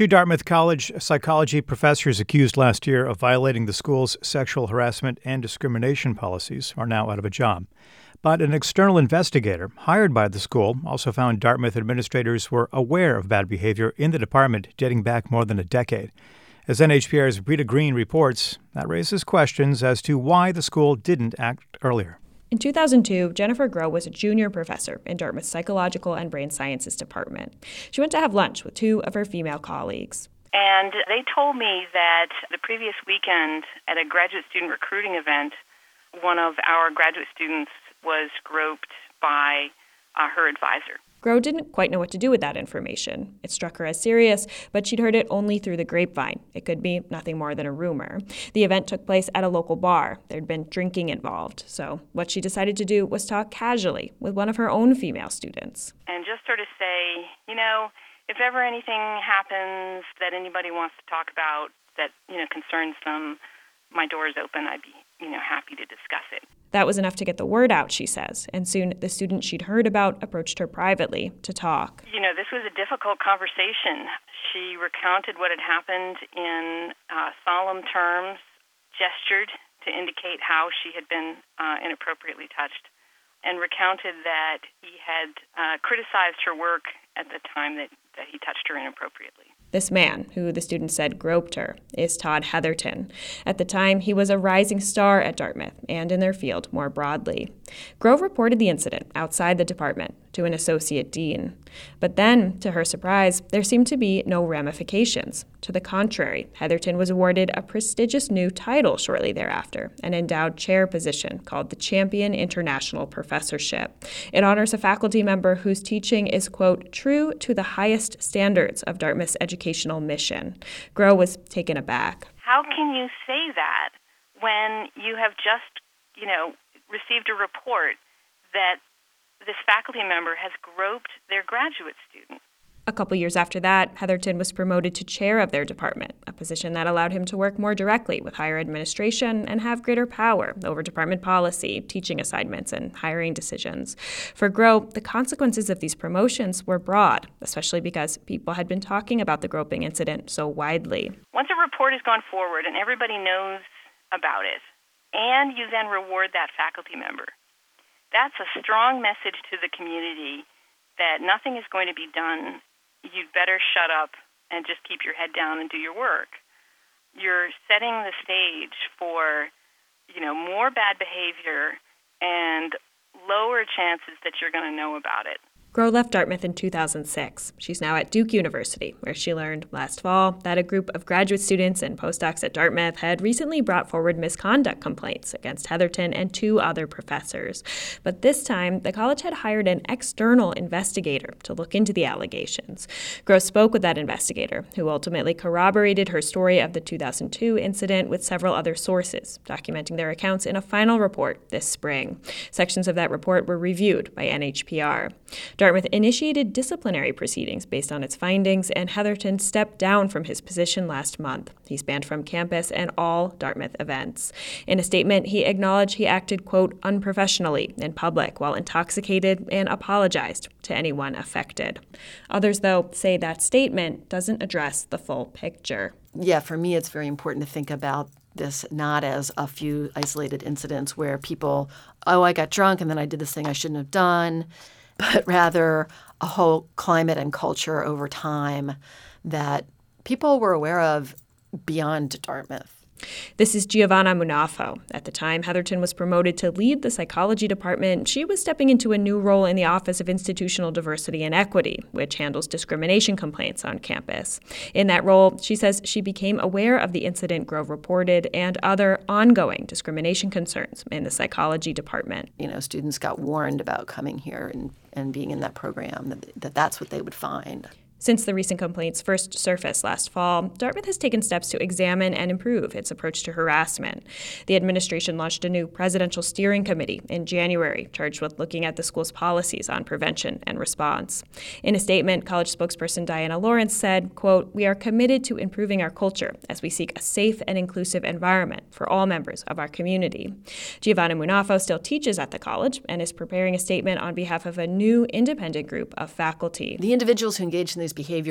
Two Dartmouth College psychology professors accused last year of violating the school's sexual harassment and discrimination policies are now out of a job. But an external investigator hired by the school also found Dartmouth administrators were aware of bad behavior in the department dating back more than a decade. As NHPR's Rita Green reports, that raises questions as to why the school didn't act earlier. In 2002, Jennifer Groh was a junior professor in Dartmouth's Psychological and Brain Sciences department. She went to have lunch with two of her female colleagues. And they told me that the previous weekend at a graduate student recruiting event, one of our graduate students was groped by her advisor. Groh didn't quite know what to do with that information. It struck her as serious, but she'd heard it only through the grapevine. It could be nothing more than a rumor. The event took place at a local bar. There'd been drinking involved. So what she decided to do was talk casually with one of her own female students. And just sort of say, if ever anything happens that anybody wants to talk about that, concerns them, my door is open. I'd be, happy to discuss it. That was enough to get the word out, she says, and soon the student she'd heard about approached her privately to talk. This was a difficult conversation. She recounted what had happened in solemn terms, gestured to indicate how she had been inappropriately touched, and recounted that he had criticized her work at the time that he touched her inappropriately. This man, who the student said groped her, is Todd Heatherton. At the time, he was a rising star at Dartmouth and in their field more broadly. Groh reported the incident outside the department to an associate dean. But then, to her surprise, there seemed to be no ramifications. To the contrary, Heatherton was awarded a prestigious new title shortly thereafter, an endowed chair position called the Champion International Professorship. It honors a faculty member whose teaching is, quote, true to the highest standards of Dartmouth's educational mission. Groh was taken aback. How can you say that when you have just, received a report that this faculty member has groped their graduate student? A couple years after that, Heatherton was promoted to chair of their department, a position that allowed him to work more directly with higher administration and have greater power over department policy, teaching assignments, and hiring decisions. For Groh, the consequences of these promotions were broad, especially because people had been talking about the groping incident so widely. Once a report has gone forward and everybody knows about it, and you then reward that faculty member, that's a strong message to the community that nothing is going to be done. You'd better shut up and just keep your head down and do your work. You're setting the stage for, more bad behavior and lower chances that you're going to know about it. Groh left Dartmouth in 2006. She's now at Duke University, where she learned last fall that a group of graduate students and postdocs at Dartmouth had recently brought forward misconduct complaints against Heatherton and two other professors. But this time, the college had hired an external investigator to look into the allegations. Groh spoke with that investigator, who ultimately corroborated her story of the 2002 incident with several other sources, documenting their accounts in a final report this spring. Sections of that report were reviewed by NHPR. Dartmouth initiated disciplinary proceedings based on its findings, and Heatherton stepped down from his position last month. He's banned from campus and all Dartmouth events. In a statement, he acknowledged he acted, quote, unprofessionally in public while intoxicated and apologized to anyone affected. Others, though, say that statement doesn't address the full picture. Yeah, for me, it's very important to think about this not as a few isolated incidents where people, I got drunk and then I did this thing I shouldn't have done, but rather a whole climate and culture over time that people were aware of beyond Dartmouth. This is Giovanna Munafo. At the time Heatherton was promoted to lead the psychology department, she was stepping into a new role in the Office of Institutional Diversity and Equity, which handles discrimination complaints on campus. In that role, she says she became aware of the incident Groh reported and other ongoing discrimination concerns in the psychology department. Students got warned about coming here and being in that program, that's what they would find. Since the recent complaints first surfaced last fall, Dartmouth has taken steps to examine and improve its approach to harassment. The administration launched a new presidential steering committee in January, charged with looking at the school's policies on prevention and response. In a statement, college spokesperson Diana Lawrence said, quote, "We are committed to improving our culture as we seek a safe and inclusive environment for all members of our community." Giovanna Munafo still teaches at the college and is preparing a statement on behalf of a new independent group of faculty. The individuals who engage in these behaviors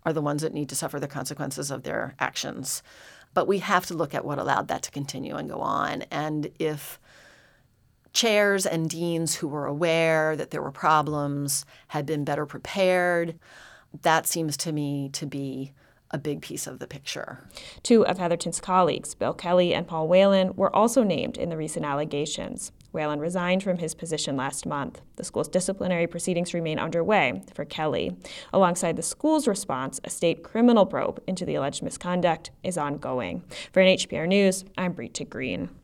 are the ones that need to suffer the consequences of their actions. But we have to look at what allowed that to continue and go on. And if chairs and deans who were aware that there were problems had been better prepared, that seems to me to be a big piece of the picture. Two of Heatherton's colleagues, Bill Kelly and Paul Whalen, were also named in the recent allegations. Whalen resigned from his position last month. The school's disciplinary proceedings remain underway for Kelly. Alongside the school's response, a state criminal probe into the alleged misconduct is ongoing. For NHPR News, I'm Brita Green.